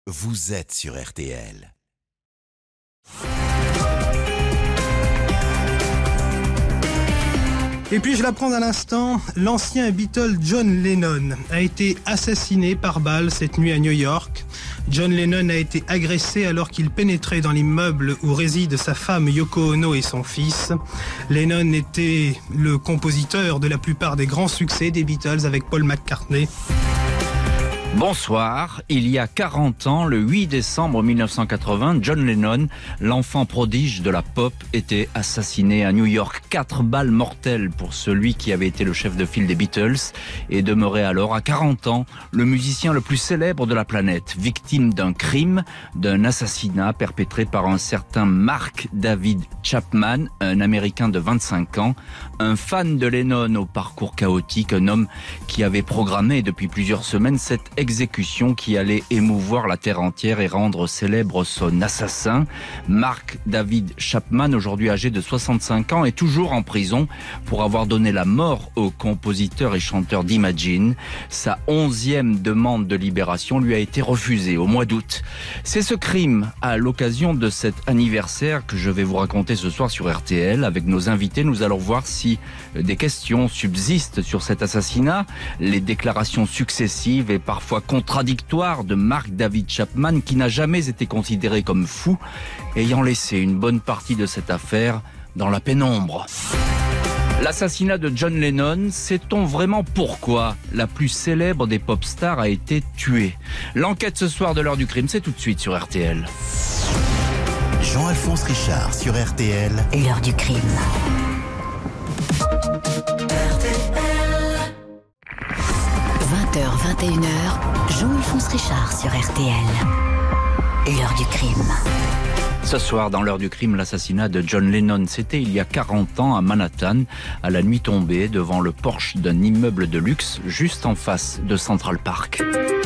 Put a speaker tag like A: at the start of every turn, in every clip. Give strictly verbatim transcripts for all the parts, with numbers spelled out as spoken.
A: vous êtes sur R T L.
B: Et puis je l'apprends à l'instant, l'ancien Beatle John Lennon a été assassiné par balle cette nuit à New York. John Lennon a été agressé alors qu'il pénétrait dans l'immeuble où résident sa femme Yoko Ono et son fils. Lennon était le compositeur de la plupart des grands succès des Beatles avec Paul McCartney.
C: Bonsoir, il y a quarante ans, le huit décembre mille neuf cent quatre-vingts, John Lennon, l'enfant prodige de la pop, était assassiné à New York. Quatre balles mortelles pour celui qui avait été le chef de file des Beatles et demeurait alors à quarante ans le musicien le plus célèbre de la planète, victime d'un crime, d'un assassinat perpétré par un certain Mark David Chapman, un Américain de vingt-cinq ans, un fan de Lennon au parcours chaotique, un homme qui avait programmé depuis plusieurs semaines cette exécution qui allait émouvoir la terre entière et rendre célèbre son assassin. Mark David Chapman, aujourd'hui âgé de soixante-cinq ans, est toujours en prison pour avoir donné la mort au compositeur et chanteur d'Imagine. Sa onzième demande de libération lui a été refusée au mois d'août. C'est ce crime, à l'occasion de cet anniversaire, que je vais vous raconter ce soir sur R T L. Avec nos invités, nous allons voir si des questions subsistent sur cet assassinat, les déclarations successives et parfois contradictoire de Mark David Chapman, qui n'a jamais été considéré comme fou, ayant laissé une bonne partie de cette affaire dans la pénombre. L'assassinat de John Lennon, sait-on vraiment pourquoi la plus célèbre des pop stars a été tuée? L'enquête ce soir de l'heure du crime, c'est tout de suite sur R T L.
A: Jean-Alphonse Richard sur R T L.
D: L'heure du crime. vingt heures vingt et une heures, Jean-Alphonse Richard sur R T L. L'heure du crime.
C: Ce soir, dans l'heure du crime, l'assassinat de John Lennon. C'était il y a quarante ans à Manhattan, à la nuit tombée, devant le porche d'un immeuble de luxe, juste en face de Central Park.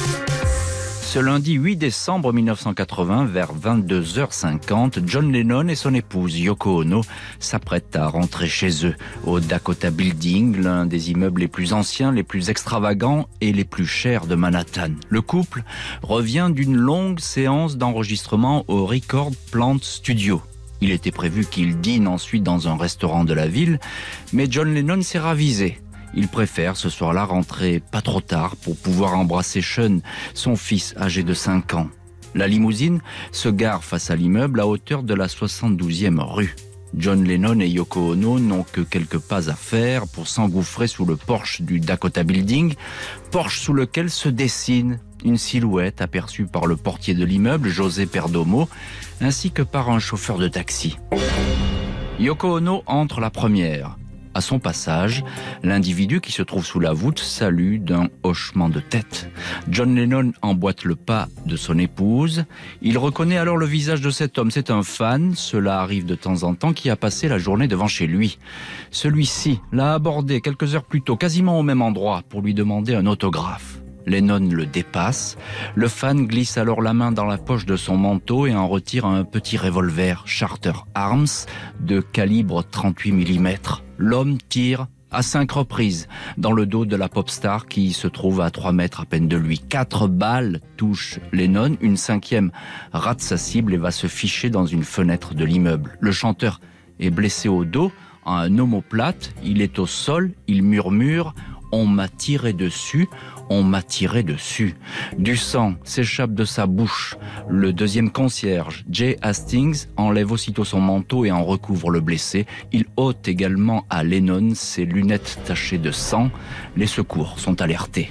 C: Ce lundi huit décembre mille neuf cent quatre-vingts, vers vingt-deux heures cinquante, John Lennon et son épouse Yoko Ono s'apprêtent à rentrer chez eux, au Dakota Building, l'un des immeubles les plus anciens, les plus extravagants et les plus chers de Manhattan. Le couple revient d'une longue séance d'enregistrement au Record Plant Studio. Il était prévu qu'il dîne ensuite dans un restaurant de la ville, mais John Lennon s'est ravisé. Il préfère ce soir-là rentrer pas trop tard pour pouvoir embrasser Sean, son fils âgé de cinq ans. La limousine se gare face à l'immeuble à hauteur de la soixante-douzième rue. John Lennon et Yoko Ono n'ont que quelques pas à faire pour s'engouffrer sous le porche du Dakota Building, porche sous lequel se dessine une silhouette aperçue par le portier de l'immeuble, José Perdomo, ainsi que par un chauffeur de taxi. Yoko Ono entre la première. À son passage, l'individu qui se trouve sous la voûte salue d'un hochement de tête. John Lennon emboîte le pas de son épouse. Il reconnaît alors le visage de cet homme. C'est un fan, cela arrive de temps en temps, qui a passé la journée devant chez lui. Celui-ci l'a abordé quelques heures plus tôt, quasiment au même endroit, pour lui demander un autographe. Lennon le dépasse. Le fan glisse alors la main dans la poche de son manteau et en retire un petit revolver Charter Arms de calibre trente-huit millimètres. L'homme tire à cinq reprises dans le dos de la pop star qui se trouve à trois mètres à peine de lui. Quatre balles touchent Lennon, une cinquième rate sa cible et va se ficher dans une fenêtre de l'immeuble. Le chanteur est blessé au dos, a un omoplate, il est au sol, il murmure « On m'a tiré dessus ». On m'a tiré dessus. Du sang s'échappe de sa bouche. Le deuxième concierge, Jay Hastings, enlève aussitôt son manteau et en recouvre le blessé. Il ôte également à Lennon ses lunettes tachées de sang. Les secours sont alertés.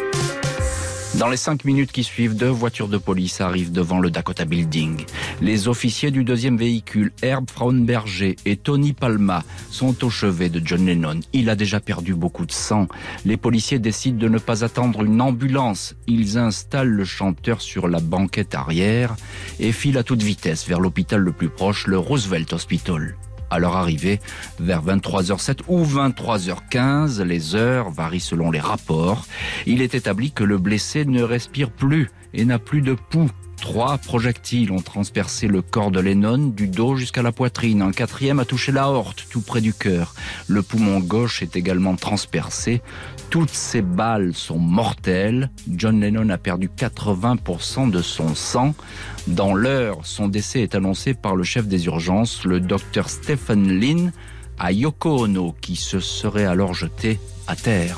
C: Dans les cinq minutes qui suivent, deux voitures de police arrivent devant le Dakota Building. Les officiers du deuxième véhicule, Herb Frauenberger et Tony Palma, sont au chevet de John Lennon. Il a déjà perdu beaucoup de sang. Les policiers décident de ne pas attendre une ambulance. Ils installent le chanteur sur la banquette arrière et filent à toute vitesse vers l'hôpital le plus proche, le Roosevelt Hospital. À leur arrivée, vers vingt-trois heures sept ou vingt-trois heures quinze, les heures varient selon les rapports. Il est établi que le blessé ne respire plus et n'a plus de pouls. Trois projectiles ont transpercé le corps de Lennon du dos jusqu'à la poitrine. Un quatrième a touché l'aorte, tout près du cœur. Le poumon gauche est également transpercé. Toutes ces balles sont mortelles. John Lennon a perdu quatre-vingts pour cent de son sang. Dans l'heure, son décès est annoncé par le chef des urgences, le docteur Stephen Lynn, à Yoko Ono, qui se serait alors jeté à terre.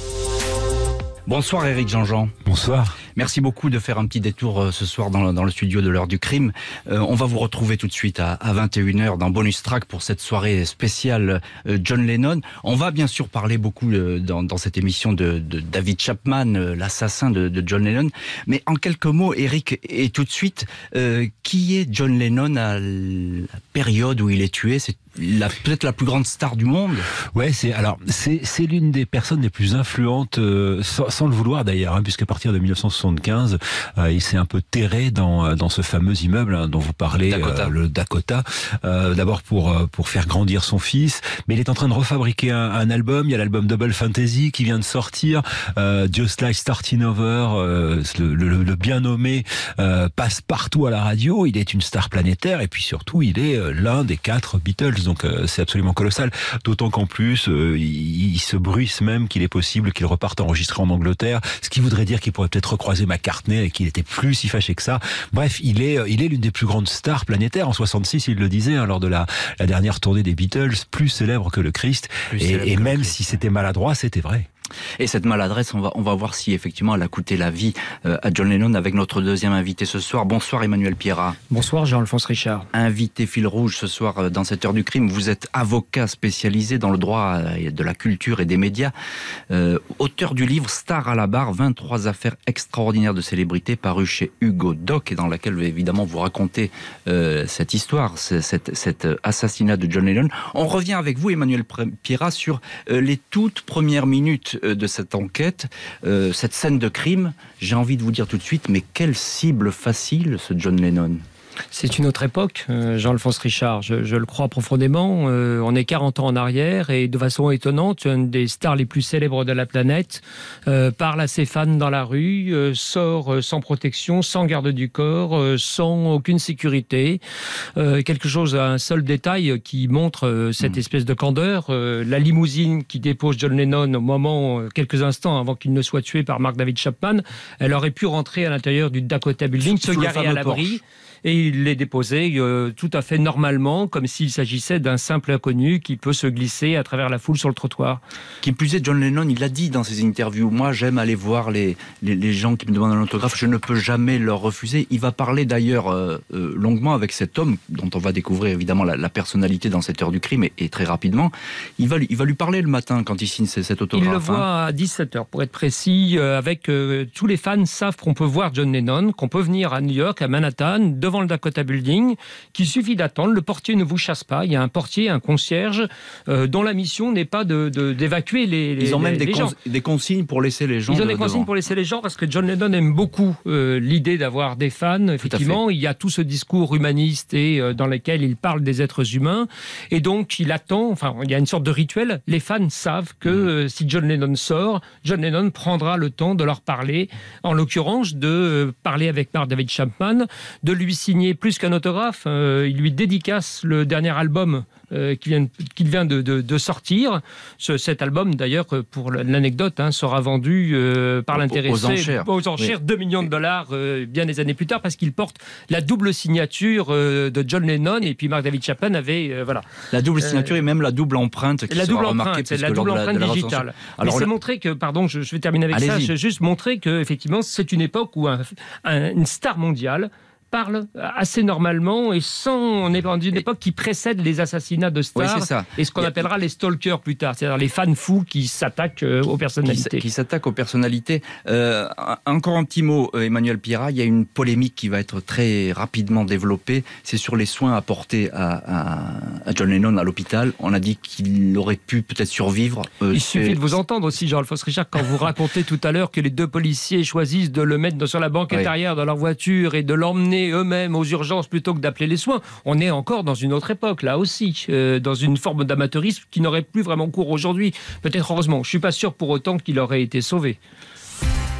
C: Bonsoir Éric Jean-Jean.
E: Bonsoir.
C: Merci beaucoup de faire un petit détour euh, ce soir dans, dans le studio de l'heure du crime. Euh, on va vous retrouver tout de suite à, à vingt et une heures dans Bonus Track pour cette soirée spéciale euh, John Lennon. On va bien sûr parler beaucoup euh, dans, dans cette émission de, de David Chapman, euh, l'assassin de, de John Lennon. Mais en quelques mots, Éric, et tout de suite, euh, qui est John Lennon à la période où il est tué? C'est la, peut-être la plus grande star du monde.
E: Ouais, c'est alors c'est c'est l'une des personnes les plus influentes, euh, sans, sans le vouloir d'ailleurs, hein, puisqu'à partir de dix-neuf cent soixante-quinze, euh, il s'est un peu terré dans dans ce fameux immeuble hein, dont vous parlez,
C: Dakota.
E: Euh, le Dakota. Euh, d'abord pour pour faire grandir son fils, mais il est en train de refabriquer un, un album. Il y a l'album Double Fantasy qui vient de sortir. Euh, Just Like Starting Over, euh, le, le, le bien nommé euh, passe partout à la radio. Il est une star planétaire et puis surtout il est euh, l'un des quatre Beatles. Donc euh, c'est absolument colossal. D'autant qu'en plus euh, il, il se bruisse même qu'il est possible qu'il reparte enregistrer en Angleterre, ce qui voudrait dire qu'il pourrait peut-être recroiser McCartney et qu'il était plus si fâché que ça. Bref, il est il est l'une des plus grandes stars planétaires. En soixante-six, il le disait hein, lors de la, la dernière tournée des Beatles, plus célèbre que le Christ. Plus et, et même si c'était maladroit, c'était vrai.
C: Et cette maladresse, on va, on va voir si effectivement elle a coûté la vie euh, à John Lennon avec notre deuxième invité ce soir. Bonsoir Emmanuel Pierrat.
F: Bonsoir Jean-Alphonse Richard.
C: Invité fil rouge ce soir euh, dans cette heure du crime. Vous êtes avocat spécialisé dans le droit euh, de la culture et des médias. Euh, auteur du livre Star à la barre, vingt-trois affaires extraordinaires de célébrités paru chez Hugo Doc et dans laquelle évidemment vous racontez euh, cette histoire, cet, cet assassinat de John Lennon. On revient avec vous Emmanuel Pierrat sur euh, les toutes premières minutes de cette enquête, euh, cette scène de crime. J'ai envie de vous dire tout de suite, mais quelle cible facile ce John Lennon.
F: C'est une autre époque, euh, Jean-Alphonse Richard, je, je le crois profondément. Euh, on est quarante ans en arrière et de façon étonnante, une des stars les plus célèbres de la planète euh, parle à ses fans dans la rue, euh, sort euh, sans protection, sans garde du corps, euh, sans aucune sécurité. Euh, quelque chose, un seul détail qui montre euh, cette mmh. espèce de candeur. Euh, la limousine qui dépose John Lennon au moment, euh, quelques instants avant qu'il ne soit tué par Mark David Chapman, elle aurait pu rentrer à l'intérieur du Dakota Building, se garer à l'abri. Et il l'est déposé euh, tout à fait normalement, comme s'il s'agissait d'un simple inconnu qui peut se glisser à travers la foule sur le trottoir.
C: Qui plus est, John Lennon, il l'a dit dans ses interviews, moi j'aime aller voir les, les, les gens qui me demandent un autographe, je ne peux jamais leur refuser. Il va parler d'ailleurs euh, euh, longuement avec cet homme, dont on va découvrir évidemment la, la personnalité dans cette heure du crime, et, et très rapidement. Il va, il va lui parler le matin quand il signe cet autographe.
F: Il le voit hein. à dix-sept heures, pour être précis, euh, avec euh, tous les fans savent qu'on peut voir John Lennon, qu'on peut venir à New York, à Manhattan, devant le Dakota Building, qu'il suffit d'attendre, le portier ne vous chasse pas, il y a un portier, un concierge euh, dont la mission n'est pas de, de, d'évacuer les, les
C: Ils ont même
F: les,
C: des,
F: les
C: cons-
F: gens.
C: des consignes pour laisser les gens
F: Ils ont
C: de,
F: des consignes
C: devant.
F: pour laisser les gens parce que John Lennon aime beaucoup euh, l'idée d'avoir des fans, effectivement, il y a tout ce discours humaniste et euh, dans lequel il parle des êtres humains et donc il attend, enfin il y a une sorte de rituel, les fans savent que mmh. euh, si John Lennon sort, John Lennon prendra le temps de leur parler, en l'occurrence de euh, parler avec Mark David Chapman, de lui signer plus qu'un autographe. Euh, il lui dédicace le dernier album euh, qu'il vient, qu'il vient de, de, de sortir. Ce, cet album, d'ailleurs, pour l'anecdote, hein, sera vendu euh, par l'intéressé
C: aux enchères,
F: aux enchères oui. deux millions de dollars euh, bien des années plus tard, parce qu'il porte la double signature euh, de John Lennon et puis Mark David Chapman avait euh, voilà
C: la double signature euh, et même la double empreinte qui
F: la
C: sera
F: double
C: remarquée
F: empreinte, la double empreinte la, digitale. Alors, Mais c'est le... montrer que, pardon, je, je vais terminer avec Allez-y. ça, je juste montrer que effectivement c'est une époque où un, un, une star mondiale parle assez normalement et sans, on est dans une époque qui précède les assassinats de stars
C: oui, c'est ça.
F: et ce qu'on a... appellera les stalkers plus tard, c'est-à-dire les fans fous qui s'attaquent aux personnalités.
C: Qui, qui s'attaquent aux personnalités. Euh, encore un petit mot, Emmanuel Pierrat, il y a une polémique qui va être très rapidement développée, c'est sur les soins apportés à, à, à John Lennon à l'hôpital. On a dit qu'il aurait pu peut-être survivre.
F: Euh, il suffit de vous entendre aussi, Jean-Alphonse Richard, quand vous racontez tout à l'heure que les deux policiers choisissent de le mettre sur la banquette oui. arrière de leur voiture et de l'emmener eux-mêmes aux urgences plutôt que d'appeler les soins. On est encore dans une autre époque, là aussi, euh, dans une forme d'amateurisme qui n'aurait plus vraiment cours aujourd'hui. Peut-être heureusement. Je ne suis pas sûr pour autant qu'il aurait été sauvé.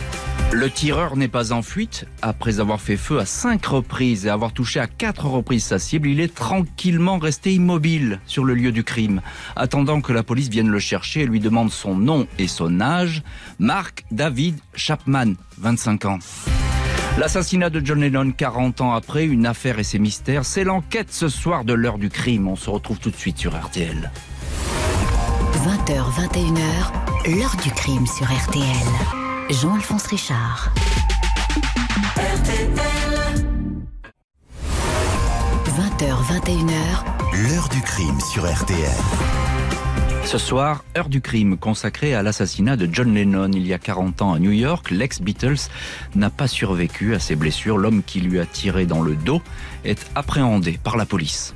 C: Le tireur n'est pas en fuite. Après avoir fait feu à cinq reprises et avoir touché à quatre reprises sa cible, il est tranquillement resté immobile sur le lieu du crime, attendant que la police vienne le chercher et lui demande son nom et son âge. Mark David Chapman, vingt-cinq ans. L'assassinat de John Lennon quarante ans après, une affaire et ses mystères, c'est l'enquête ce soir de l'heure du crime. On se retrouve tout de suite sur R T L.
D: vingt heures, vingt et une heures, l'heure du crime sur R T L. Jean-Alphonse Richard. R T L. vingt heures, vingt et une heures,
A: l'heure du crime sur R T L.
C: Ce soir, heure du crime consacrée à l'assassinat de John Lennon il y a quarante ans à New York. L'ex-Beatles n'a pas survécu à ses blessures. L'homme qui lui a tiré dans le dos est appréhendé par la police.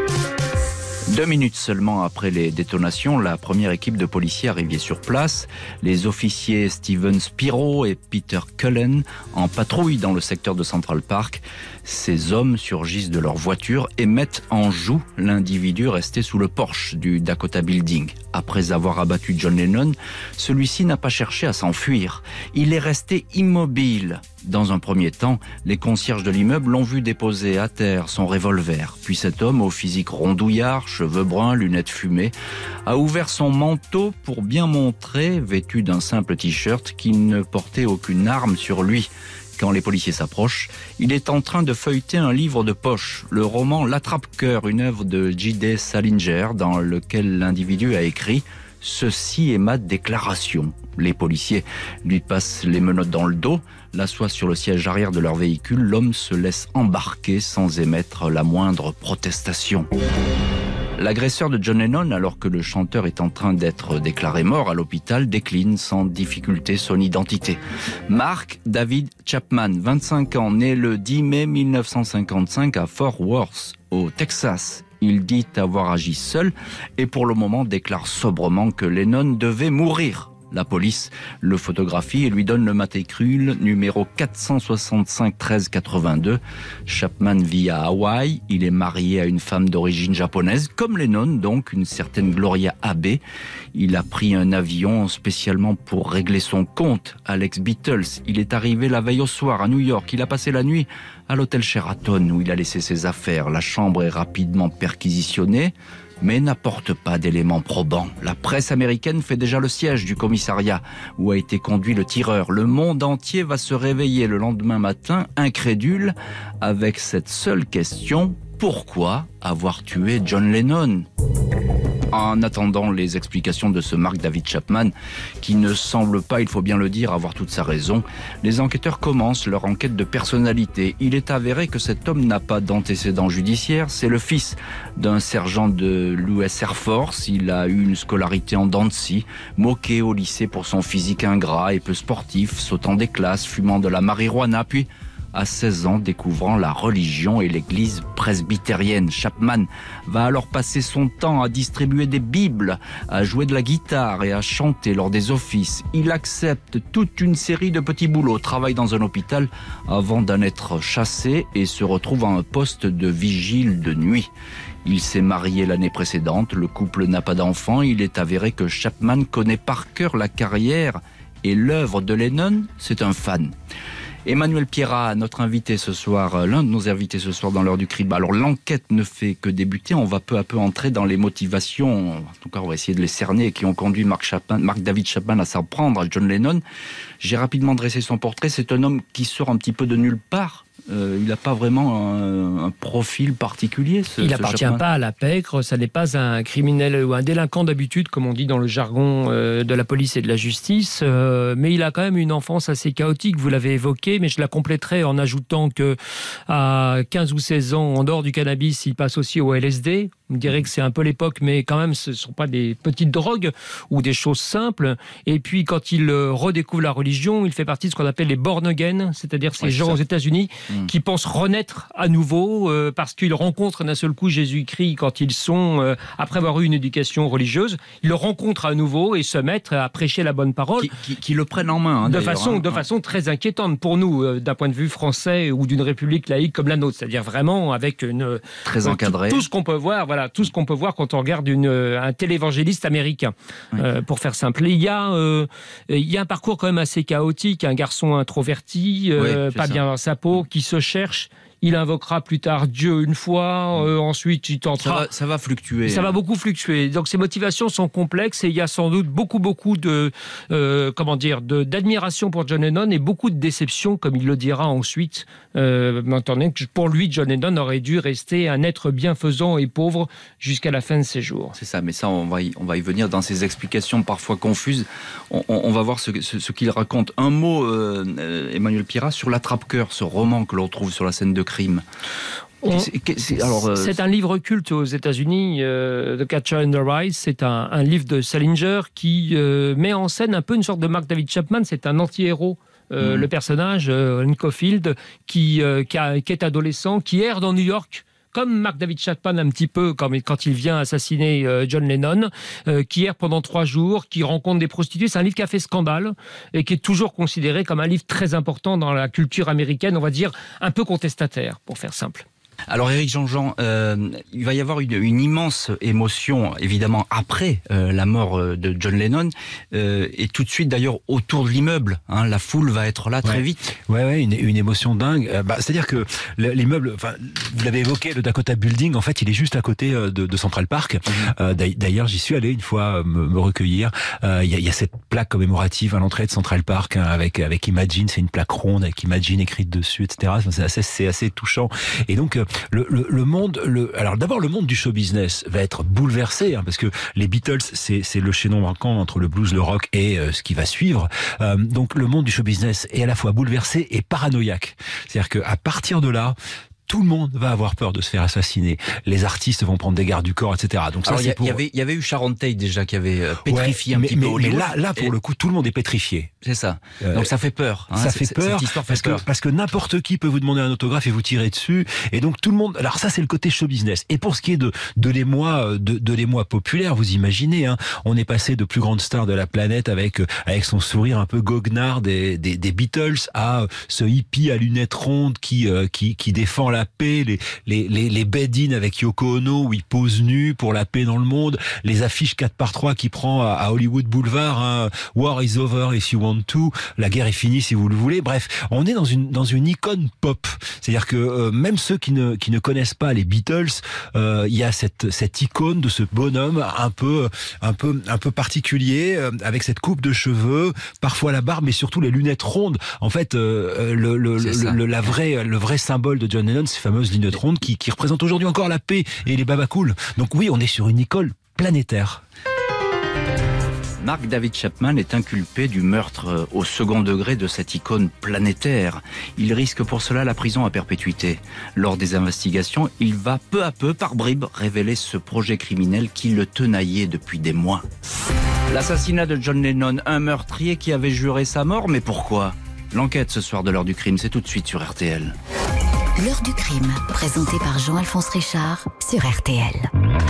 C: Deux minutes seulement après les détonations, la première équipe de policiers arrivait sur place. Les officiers Steven Spiro et Peter Cullen en patrouille dans le secteur de Central Park. Ces hommes surgissent de leur voiture et mettent en joue l'individu resté sous le porche du Dakota Building. Après avoir abattu John Lennon, celui-ci n'a pas cherché à s'enfuir. Il est resté immobile. Dans un premier temps, les concierges de l'immeuble l'ont vu déposer à terre son revolver. Puis cet homme, au physique rondouillard, cheveux bruns, lunettes fumées, a ouvert son manteau pour bien montrer, vêtu d'un simple t-shirt, qu'il ne portait aucune arme sur lui. Quand les policiers s'approchent, il est en train de feuilleter un livre de poche, le roman L'Attrape-cœur, une œuvre de J D Salinger, dans lequel l'individu a écrit « Ceci est ma déclaration ». Les policiers lui passent les menottes dans le dos, l'assoient sur le siège arrière de leur véhicule. L'homme se laisse embarquer sans émettre la moindre protestation. L'agresseur de John Lennon, alors que le chanteur est en train d'être déclaré mort à l'hôpital, décline sans difficulté son identité. Mark David Chapman, vingt-cinq ans, né le dix mai mille neuf cent cinquante-cinq à Fort Worth, au Texas. Il dit avoir agi seul et pour le moment déclare sobrement que Lennon devait mourir. La police le photographie et lui donne le matricule numéro quatre cent soixante-cinq treize quatre-vingt-deux. Chapman vit à Hawaï. Il est marié à une femme d'origine japonaise, comme Lennon, donc une certaine Gloria Abe. Il a pris un avion spécialement pour régler son compte à l'ex-Beatles. Il est arrivé la veille au soir à New York. Il a passé la nuit à l'hôtel Sheraton où il a laissé ses affaires. La chambre est rapidement perquisitionnée, mais n'apporte pas d'éléments probants. La presse américaine fait déjà le siège du commissariat où a été conduit le tireur. Le monde entier va se réveiller le lendemain matin, incrédule, avec cette seule question: pourquoi avoir tué John Lennon ? En attendant les explications de ce Mark David Chapman, qui ne semble pas, il faut bien le dire, avoir toute sa raison, les enquêteurs commencent leur enquête de personnalité. Il est avéré que cet homme n'a pas d'antécédent judiciaire. C'est le fils d'un sergent de l'U S Air Force. Il a eu une scolarité en dents de scie, moqué au lycée pour son physique ingrat et peu sportif, sautant des classes, fumant de la marijuana, puis à seize ans, découvrant la religion et l'église presbytérienne. Chapman va alors passer son temps à distribuer des bibles, à jouer de la guitare et à chanter lors des offices. Il accepte toute une série de petits boulots, travaille dans un hôpital avant d'en être chassé et se retrouve à un poste de vigile de nuit. Il s'est marié l'année précédente, le couple n'a pas d'enfant. Il est avéré que Chapman connaît par cœur la carrière et l'œuvre de Lennon. C'est un fan. Emmanuel Pierrat, notre invité ce soir, l'un de nos invités ce soir dans l'heure du crime. Alors l'enquête ne fait que débuter, on va peu à peu entrer dans les motivations, en tout cas on va essayer de les cerner, qui ont conduit Mark, Chapman, Mark David Chapman à s'en prendre à John Lennon. J'ai rapidement dressé son portrait, c'est un homme qui sort un petit peu de nulle part. Euh, il n'a pas vraiment un, un profil particulier. Ce,
F: il
C: n'appartient
F: pas à la pègre, ça n'est pas un criminel ou un délinquant d'habitude, comme on dit dans le jargon euh, de la police et de la justice, euh, mais il a quand même une enfance assez chaotique, vous l'avez évoqué, mais je la compléterai en ajoutant que à quinze ou seize ans, en dehors du cannabis, il passe aussi au L S D. On dirait que c'est un peu l'époque, mais quand même, ce ne sont pas des petites drogues ou des choses simples. Et puis, quand il redécouvre la religion, il fait partie de ce qu'on appelle les born again, c'est-à-dire ces ouais, gens ça. aux États-Unis mmh. qui pensent renaître à nouveau euh, parce qu'ils rencontrent d'un seul coup Jésus-Christ quand ils sont, euh, après avoir eu une éducation religieuse, ils le rencontrent à nouveau et se mettent à prêcher la bonne parole.
C: Qui, qui, qui le prennent en main, hein,
F: de façon,
C: hein.
F: de façon très inquiétante pour nous, euh, d'un point de vue français ou d'une république laïque comme la nôtre. C'est-à-dire vraiment avec une,
C: très encadré.
F: Tout, tout ce qu'on peut voir, voilà. voilà, tout ce qu'on peut voir quand on regarde une, un télévangéliste américain, oui. euh, pour faire simple. Il y, a, euh, il y a un parcours quand même assez chaotique, un garçon introverti, euh, oui, pas ça. bien dans sa peau, qui se cherche. Il invoquera plus tard Dieu une fois, euh, ensuite il tentera...
C: Ça va, ça va fluctuer.
F: Ça va beaucoup fluctuer. Donc ses motivations sont complexes et il y a sans doute beaucoup, beaucoup de, euh, comment dire, de, d'admiration pour John Lennon et beaucoup de déception, comme il le dira ensuite, euh, maintenant que pour lui, John Lennon aurait dû rester un être bienfaisant et pauvre jusqu'à la fin de ses jours.
C: C'est ça, mais ça, on va y, on va y venir dans ses explications parfois confuses. On, on, on va voir ce, ce, ce qu'il raconte. Un mot, euh, Emmanuel Pirat, sur l'Attrape-cœur, ce roman que l'on trouve sur la scène de crime.
F: On, c'est, alors, euh, c'est un livre culte aux États-Unis, euh, The Catcher in the Rye. C'est un, un livre de Salinger qui euh, met en scène un peu une sorte de Mark David Chapman. C'est un anti-héros. Euh, mmh. Le personnage, euh, Lincolnfield, qui, euh, qui, a, qui est adolescent, qui erre dans New York, comme Mark David Chapman un petit peu quand, quand il vient assassiner euh, John Lennon, euh, qui erre pendant trois jours, qui rencontre des prostituées. C'est un livre qui a fait scandale et qui est toujours considéré comme un livre très important dans la culture américaine, on va dire un peu contestataire, pour faire simple.
C: Alors Éric Jean-Jean, euh, il va y avoir une, une immense émotion, évidemment, après euh, la mort de John Lennon, euh, et tout de suite d'ailleurs autour de l'immeuble. Hein, la foule va être là très
E: ouais.
C: vite.
E: Ouais, ouais, une, une émotion dingue. Euh, bah, c'est-à-dire que l'immeuble, enfin, vous l'avez évoqué, le Dakota Building, en fait, il est juste à côté de, de Central Park. Mmh. Euh, d'ailleurs, j'y suis allé une fois me, me recueillir. Il euh, y, a, y a cette plaque commémorative à l'entrée de Central Park, hein, avec avec Imagine. C'est une plaque ronde avec Imagine écrite dessus, et cetera. C'est assez, c'est assez touchant. Et donc Le, le, le monde, le, alors d'abord le monde du show business va être bouleversé, hein, parce que les Beatles, c'est, c'est le chaînon manquant entre le blues, le rock et euh, ce qui va suivre. Euh, donc le monde du show business est à la fois bouleversé et paranoïaque. C'est-à-dire qu'à partir de là, tout le monde va avoir peur de se faire assassiner. Les artistes vont prendre des gardes du corps, et cetera. Donc ça,
C: alors,
E: c'est
C: pour... il y avait, il y avait eu Sharon Tate déjà qui avait pétrifié ouais, un
E: mais,
C: petit
E: mais,
C: peu Hollywood.
E: Mais là, là pour et... le coup, tout le monde est pétrifié.
C: C'est ça.
E: Euh,
C: Donc ça fait peur. Hein,
E: ça fait peur,
C: cette histoire fait
E: parce
C: peur.
E: que parce que n'importe qui peut vous demander un autographe et vous tirer dessus. Et donc tout le monde. Alors ça, c'est le côté show business. Et pour ce qui est de de l'émoi, de, de l'émoi populaire, vous imaginez, hein, on est passé de plus grande star de la planète avec avec son sourire un peu goguenard des des, des Beatles à ce hippie à lunettes rondes qui qui qui défend la paix, les les les, les bed-in avec Yoko Ono où il pose nu pour la paix dans le monde, les affiches quatre par trois qui prend à, à Hollywood Boulevard, hein, War is over if you want to, la guerre est finie si vous le voulez. Bref, on est dans une dans une icône pop. C'est-à-dire que euh, même ceux qui ne qui ne connaissent pas les Beatles, euh, il y a cette cette icône de ce bonhomme un peu un peu un peu particulier, euh, avec cette coupe de cheveux, parfois la barbe, mais surtout les lunettes rondes. En fait, euh, le le, le, le la vraie le vrai symbole de John Lennon, ces fameuses lunettes rondes qui qui représentent aujourd'hui encore la paix et les babacools. Donc oui, on est sur une icône planétaire.
C: Mark David Chapman est inculpé du meurtre au second degré de cette icône planétaire. Il risque pour cela la prison à perpétuité. Lors des investigations, il va peu à peu, par bribes, révéler ce projet criminel qui le tenaillait depuis des mois. L'assassinat de John Lennon, un meurtrier qui avait juré sa mort, mais pourquoi ? L'enquête ce soir de l'heure du crime, c'est tout de suite sur R T L.
D: L'heure du crime, présentée par Jean-Alphonse Richard sur R T L.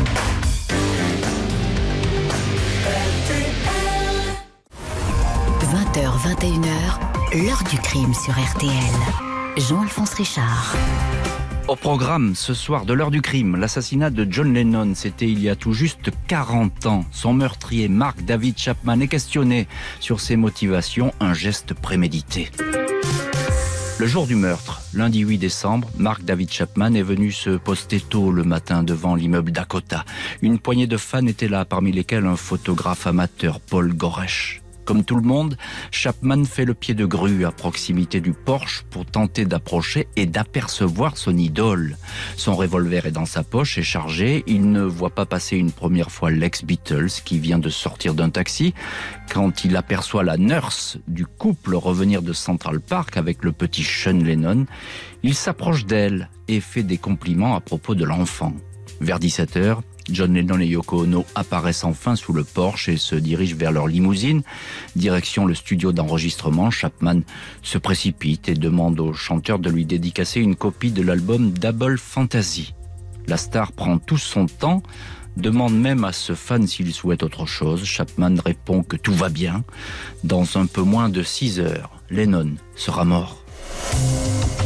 D: vingt heures vingt et une heures, l'heure du crime sur R T L. Jean-Alphonse Richard.
C: Au programme ce soir de l'heure du crime, l'assassinat de John Lennon, c'était il y a tout juste quarante ans. Son meurtrier, Mark David Chapman, est questionné sur ses motivations, un geste prémédité. Le jour du meurtre, lundi huit décembre, Mark David Chapman est venu se poster tôt le matin devant l'immeuble Dakota. Une poignée de fans étaient là, parmi lesquels un photographe amateur, Paul Goresh. Comme tout le monde, Chapman fait le pied de grue à proximité du porche pour tenter d'approcher et d'apercevoir son idole. Son revolver est dans sa poche et chargé. Il ne voit pas passer une première fois l'ex-Beatles qui vient de sortir d'un taxi. Quand il aperçoit la nurse du couple revenir de Central Park avec le petit Sean Lennon, il s'approche d'elle et fait des compliments à propos de l'enfant. Vers dix-sept heures, John Lennon et Yoko Ono apparaissent enfin sous le porche et se dirigent vers leur limousine. Direction le studio d'enregistrement, Chapman se précipite et demande au chanteur de lui dédicacer une copie de l'album Double Fantasy. La star prend tout son temps, demande même à ce fan s'il souhaite autre chose. Chapman répond que tout va bien. Dans un peu moins de six heures, Lennon sera mort.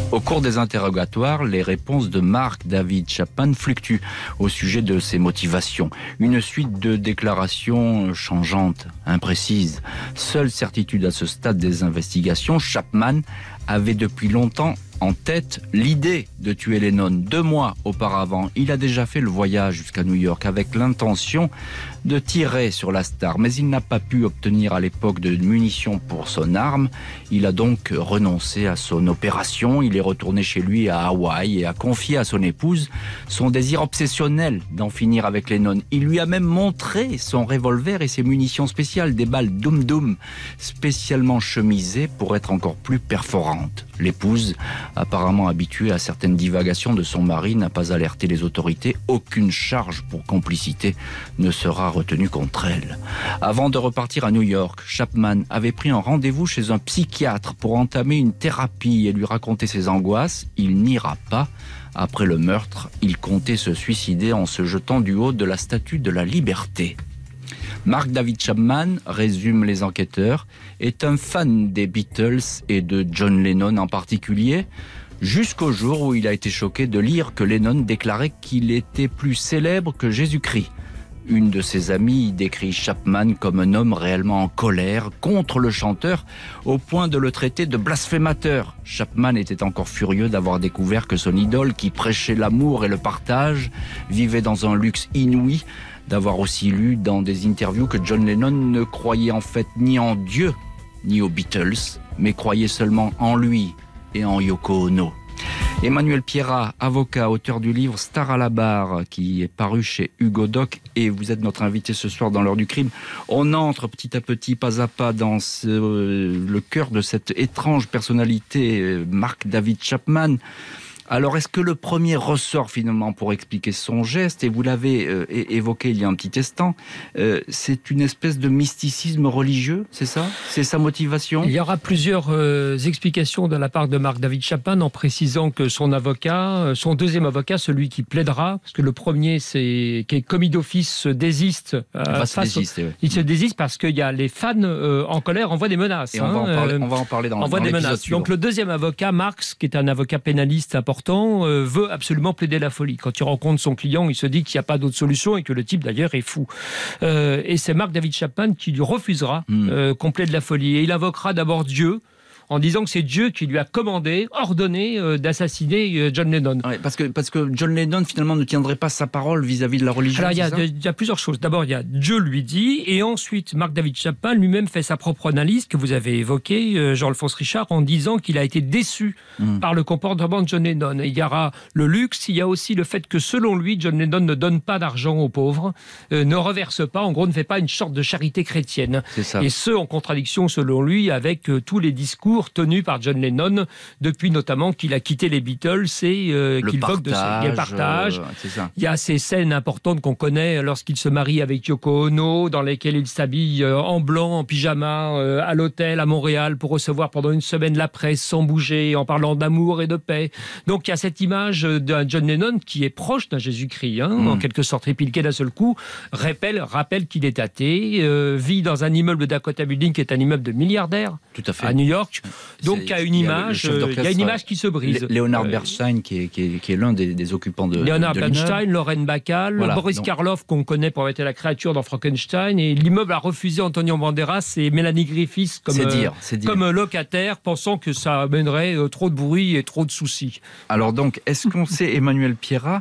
C: Au cours des interrogatoires, les réponses de Mark David Chapman fluctuent au sujet de ses motivations. Une suite de déclarations changeantes, imprécises. Seule certitude à ce stade des investigations, Chapman avait depuis longtemps en tête l'idée de tuer Lennon. Deux mois auparavant, il a déjà fait le voyage jusqu'à New York avec l'intention de tirer sur la star. Mais il n'a pas pu obtenir à l'époque de munitions pour son arme. Il a donc renoncé à son opération. Il est retourné chez lui à Hawaï et a confié à son épouse son désir obsessionnel d'en finir avec Lennon. Il lui a même montré son revolver et ses munitions spéciales, des balles Dum Dum, spécialement chemisées pour être encore plus perforantes. L'épouse, apparemment habituée à certaines divagations de son mari, n'a pas alerté les autorités. Aucune charge pour complicité ne sera retenue contre elle. Avant de repartir à New York, Chapman avait pris un rendez-vous chez un psychiatre pour entamer une thérapie et lui raconter ses angoisses. Il n'ira pas. Après le meurtre, il comptait se suicider en se jetant du haut de la Statue de la Liberté. Mark David Chapman, résument les enquêteurs, est un fan des Beatles et de John Lennon en particulier, jusqu'au jour où il a été choqué de lire que Lennon déclarait qu'il était plus célèbre que Jésus-Christ. Une de ses amies décrit Chapman comme un homme réellement en colère contre le chanteur, au point de le traiter de blasphémateur. Chapman était encore furieux d'avoir découvert que son idole, qui prêchait l'amour et le partage, vivait dans un luxe inouï, d'avoir aussi lu dans des interviews que John Lennon ne croyait en fait ni en Dieu, ni aux Beatles, mais croyait seulement en lui et en Yoko Ono. Emmanuel Pierrat, avocat, auteur du livre Star à la barre, qui est paru chez Hugo Doc, et vous êtes notre invité ce soir dans l'heure du crime. On entre petit à petit, pas à pas, dans ce, euh, le cœur de cette étrange personnalité, Mark David Chapman. Alors, est-ce que le premier ressort finalement pour expliquer son geste, et vous l'avez euh, évoqué il y a un petit instant, euh, c'est une espèce de mysticisme religieux, c'est ça? C'est sa motivation?
F: Il y aura plusieurs euh, explications de la part de Mark David Chapman, en précisant que son avocat, son deuxième avocat, celui qui plaidera, parce que le premier, c'est qui est commis d'office, se désiste. Euh,
C: se désister,
F: au...
C: ouais.
F: Il se désiste parce qu'il y a les fans euh, en colère envoient des menaces.
C: Et
F: hein,
C: on, va en parler,
F: euh,
C: on va en parler dans,
F: envoie
C: dans
F: des
C: l'épisode
F: menaces.
C: suivant.
F: Donc le deuxième avocat, Marx, qui est un avocat pénaliste important, Euh, veut absolument plaider la folie. Quand il rencontre son client, il se dit qu'il n'y a pas d'autre solution et que le type d'ailleurs est fou. Euh, et c'est Mark David Chapman qui lui refusera mmh. euh, qu'on plaide la folie. Et il invoquera d'abord Dieu, en disant que c'est Dieu qui lui a commandé, ordonné euh, d'assassiner euh, John Lennon.
C: Ouais, parce que, parce que John Lennon, finalement, ne tiendrait pas sa parole vis-à-vis de la religion.
F: Alors, il y, a,
C: c'est ça
F: il y a plusieurs choses. D'abord, il y a Dieu lui dit, et ensuite, Mark David Chapman lui-même fait sa propre analyse, que vous avez évoquée, euh, Jean-Alphonse Richard, en disant qu'il a été déçu mmh. par le comportement de John Lennon. Et il y aura le luxe, il y a aussi le fait que, selon lui, John Lennon ne donne pas d'argent aux pauvres, euh, ne reverse pas, en gros, ne fait pas une sorte de charité chrétienne.
C: C'est ça.
F: Et ce, en contradiction, selon lui, avec euh, tous les discours tenus par John Lennon, depuis notamment qu'il a quitté les Beatles et euh, qu'il vogue de ses partages.
C: Euh, c'est ça.
F: Il y a ces scènes importantes qu'on connaît lorsqu'il se marie avec Yoko Ono, dans lesquelles il s'habille euh, en blanc, en pyjama, euh, à l'hôtel à Montréal pour recevoir pendant une semaine la presse sans bouger, en parlant d'amour et de paix. Donc il y a cette image d'un John Lennon qui est proche d'un Jésus-Christ, hein, mmh. en quelque sorte, et puis lequel d'un seul coup rappelle, rappelle qu'il est athée, euh, vit dans un immeuble Dakota Building qui est un immeuble de milliardaires.
C: Tout à fait.
F: À New York. Donc il y a une
C: il y
F: image, il y, y a une image qui se brise.
C: Léonard euh, Bernstein, qui est, qui est, qui est l'un des, des occupants de
F: Léonard
C: de
F: Bernstein, Lorraine Bacall, voilà, Boris donc... Karloff, qu'on connaît pour avoir été la créature dans Frankenstein, et l'immeuble a refusé Antonio Banderas et Mélanie Griffiths comme,
C: c'est dire, c'est dire.
F: comme locataires, pensant que ça amènerait euh, trop de bruit et trop de soucis.
C: Alors donc, est-ce qu'on sait, Emmanuel Pierrat,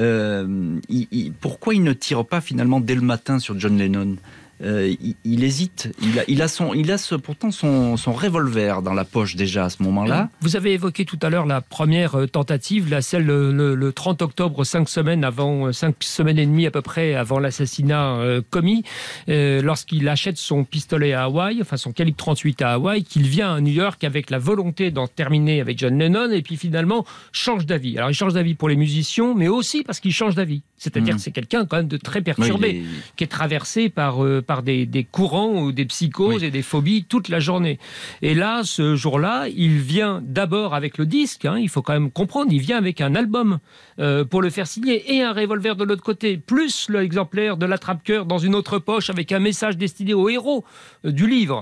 C: euh, il, il, pourquoi il ne tire pas finalement dès le matin sur John Lennon? Euh, il, il hésite. Il a, il a, son, il a ce, pourtant son, son revolver dans la poche déjà à ce moment-là.
F: Vous avez évoqué tout à l'heure la première tentative, la celle le, le, le trente octobre, cinq semaines avant, cinq semaines et demie à peu près avant l'assassinat euh, commis, euh, lorsqu'il achète son pistolet à Hawaï, enfin son calibre trente-huit à Hawaï, qu'il vient à New York avec la volonté d'en terminer avec John Lennon, et puis finalement change d'avis. Alors il change d'avis pour les musiciens, mais aussi parce qu'il change d'avis. C'est-à-dire mmh. que c'est quelqu'un quand même de très perturbé, oui, est... qui est traversé par, euh, par des, des courants ou des psychoses oui. et des phobies toute la journée. Et là, ce jour-là, il vient d'abord avec le disque, hein, il faut quand même comprendre, il vient avec un album euh, pour le faire signer et un revolver de l'autre côté, plus l'exemplaire de l'attrape-cœur dans une autre poche avec un message destiné aux héros euh, du livre.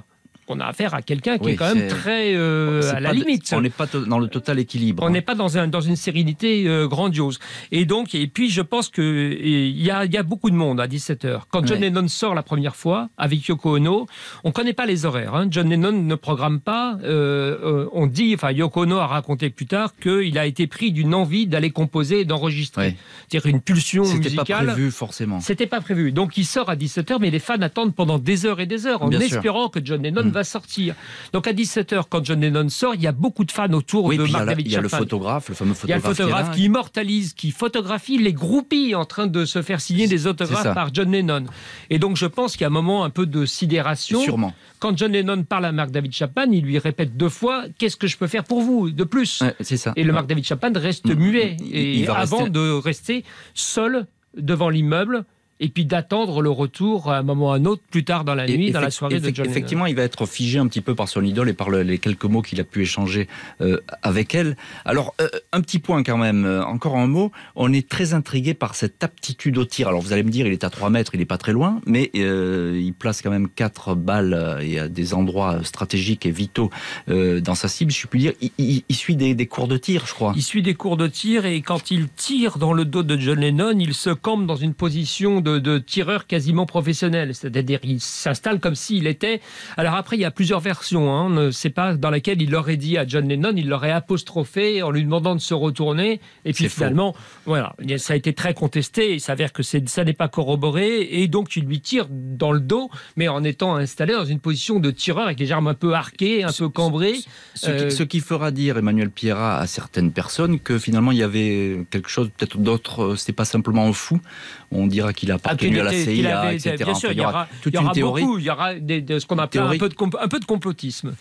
F: on a affaire à quelqu'un qui
C: oui,
F: est quand même
C: c'est...
F: très euh, à la limite.
C: De... On n'est pas to- dans le total équilibre.
F: On n'est pas dans, un, dans une sérénité euh, grandiose. Et donc, et puis je pense qu'il y a, y a beaucoup de monde à dix-sept heures. Quand John ouais. Lennon sort la première fois avec Yoko Ono, on ne connaît pas les horaires. Hein. John Lennon ne programme pas. Euh, euh, on dit, enfin Yoko Ono a raconté plus tard qu'il a été pris d'une envie d'aller composer et d'enregistrer. Ouais. C'est-à-dire une pulsion
C: C'était
F: musicale.
C: C'était pas prévu forcément.
F: C'était pas prévu. Donc il sort à dix-sept heures, mais les fans attendent pendant des heures et des heures en Bien espérant sûr. que John Lennon mmh. va sortir. Donc à dix-sept heures, quand John Lennon sort, il y a beaucoup de fans autour
C: oui,
F: de Mark
C: David Chapman.
F: Il
C: y a le photographe, le fameux photographe.
F: Il y a le photographe qui, qui immortalise, qui photographie les groupies en train de se faire signer des autographes par John Lennon. Et donc je pense qu'il y a un moment un peu de sidération.
C: Sûrement.
F: Quand John Lennon parle à Mark David Chapman, il lui répète deux fois « Qu'est-ce que je peux faire pour vous de plus
C: ouais, ?» C'est ça.
F: Et le ouais. Mark David Chapman reste mmh. muet. Et il va avant rester... de rester seul devant l'immeuble et puis d'attendre le retour à un moment ou à un autre, plus tard dans la nuit, et dans la soirée de John Lennon.
C: Effectivement, il va être figé un petit peu par son idole et par le, les quelques mots qu'il a pu échanger euh, avec elle. Alors, euh, un petit point quand même, euh, encore un mot, on est très intrigué par cette aptitude au tir. Alors, vous allez me dire, il est à trois mètres, il n'est pas très loin, mais euh, il place quand même quatre balles euh, et à des endroits stratégiques et vitaux euh, dans sa cible. Je puis dire, il, il, il suit des, des cours de tir, je crois.
F: Il suit des cours de tir et quand il tire dans le dos de John Lennon, il se campe dans une position de De, de tireur quasiment professionnel, c'est-à-dire il s'installe comme s'il était... Alors après, il y a plusieurs versions, hein. On ne sait pas dans laquelle il aurait dit à John Lennon, il l'aurait apostrophé en lui demandant de se retourner, et puis c'est finalement, faux. Voilà, ça a été très contesté, il s'avère que c'est, ça n'est pas corroboré, et donc il lui tire dans le dos, mais en étant installé dans une position de tireur avec les armes un peu arquées, un ce, peu cambrées.
C: Ce, ce, euh... qui, ce qui fera dire, Emmanuel Pierrat, à certaines personnes, que finalement il y avait quelque chose, peut-être d'autre, c'était pas simplement un fou, on dira qu'il a appartenu ah, à la C I A, avait, et cetera.
F: Bien sûr, enfin, il y aura, toute il y aura une théorie. Beaucoup, il y aura des, de ce qu'on appelle un peu, de, un peu de complotisme.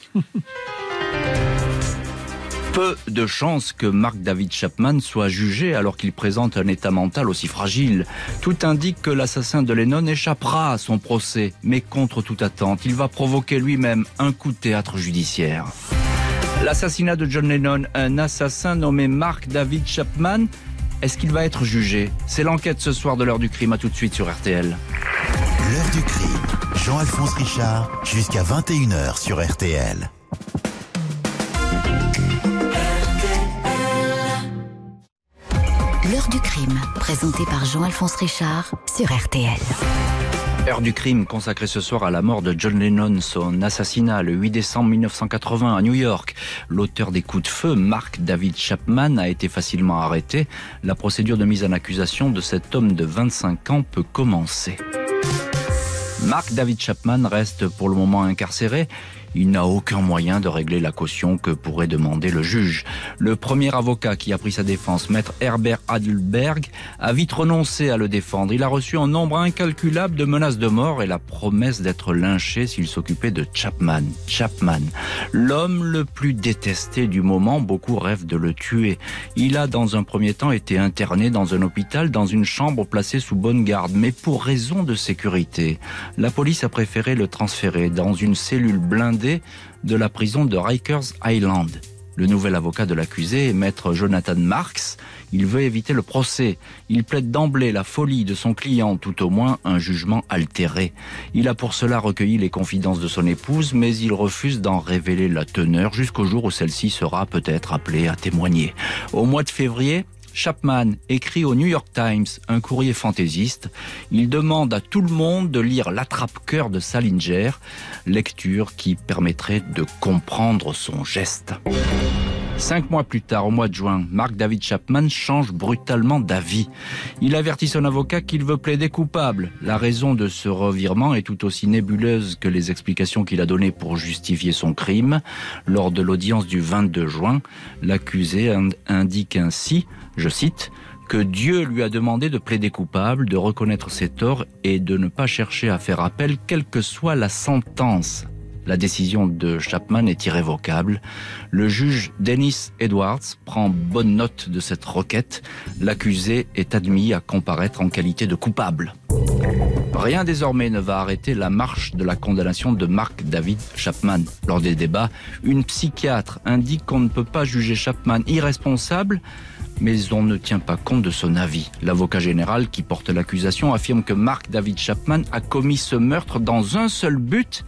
C: Peu de chances que Mark David Chapman soit jugé alors qu'il présente un état mental aussi fragile. Tout indique que l'assassin de Lennon échappera à son procès, mais contre toute attente, il va provoquer lui-même un coup de théâtre judiciaire. L'assassinat de John Lennon, un assassin nommé Mark David Chapman, est-ce qu'il va être jugé ? C'est l'enquête ce soir de l'heure du crime. À tout de suite sur R T L.
A: L'heure du crime. Jean-Alphonse Richard, jusqu'à vingt et une heures sur R T L.
D: L'heure du crime, présentée par Jean-Alphonse Richard sur R T L.
C: Heure du crime consacrée ce soir à la mort de John Lennon, son assassinat le huit décembre mille neuf cent quatre-vingts à New York. L'auteur des coups de feu, Mark David Chapman, a été facilement arrêté. La procédure de mise en accusation de cet homme de vingt-cinq ans peut commencer. Mark David Chapman reste pour le moment incarcéré. Il n'a aucun moyen de régler la caution que pourrait demander le juge. Le premier avocat qui a pris sa défense, maître Herbert Adelberg, a vite renoncé à le défendre. Il a reçu un nombre incalculable de menaces de mort et la promesse d'être lynché s'il s'occupait de Chapman. Chapman, l'homme le plus détesté du moment, beaucoup rêvent de le tuer. Il a dans un premier temps été interné dans un hôpital, dans une chambre placée sous bonne garde, mais pour raison de sécurité. La police a préféré le transférer dans une cellule blindée de la prison de Rikers Island. Le nouvel avocat de l'accusé est maître Jonathan Marks. Il veut éviter le procès. Il plaide d'emblée la folie de son client, tout au moins un jugement altéré. Il a pour cela recueilli les confidences de son épouse, mais il refuse d'en révéler la teneur jusqu'au jour où celle-ci sera peut-être appelée à témoigner. Au mois de février, Chapman écrit au New York Times un courrier fantaisiste. Il demande à tout le monde de lire l'attrape-cœur de Salinger, lecture qui permettrait de comprendre son geste. Cinq mois plus tard, au mois de juin, Mark David Chapman change brutalement d'avis. Il avertit son avocat qu'il veut plaider coupable. La raison de ce revirement est tout aussi nébuleuse que les explications qu'il a données pour justifier son crime. Lors de l'audience du vingt-deux juin, l'accusé indique ainsi, je cite, que Dieu lui a demandé de plaider coupable, de reconnaître ses torts et de ne pas chercher à faire appel, quelle que soit la sentence. La décision de Chapman est irrévocable. Le juge Dennis Edwards prend bonne note de cette requête. L'accusé est admis à comparaître en qualité de coupable. Rien désormais ne va arrêter la marche de la condamnation de Mark David Chapman. Lors des débats, une psychiatre indique qu'on ne peut pas juger Chapman irresponsable, mais on ne tient pas compte de son avis. L'avocat général qui porte l'accusation affirme que Mark David Chapman a commis ce meurtre dans un seul but,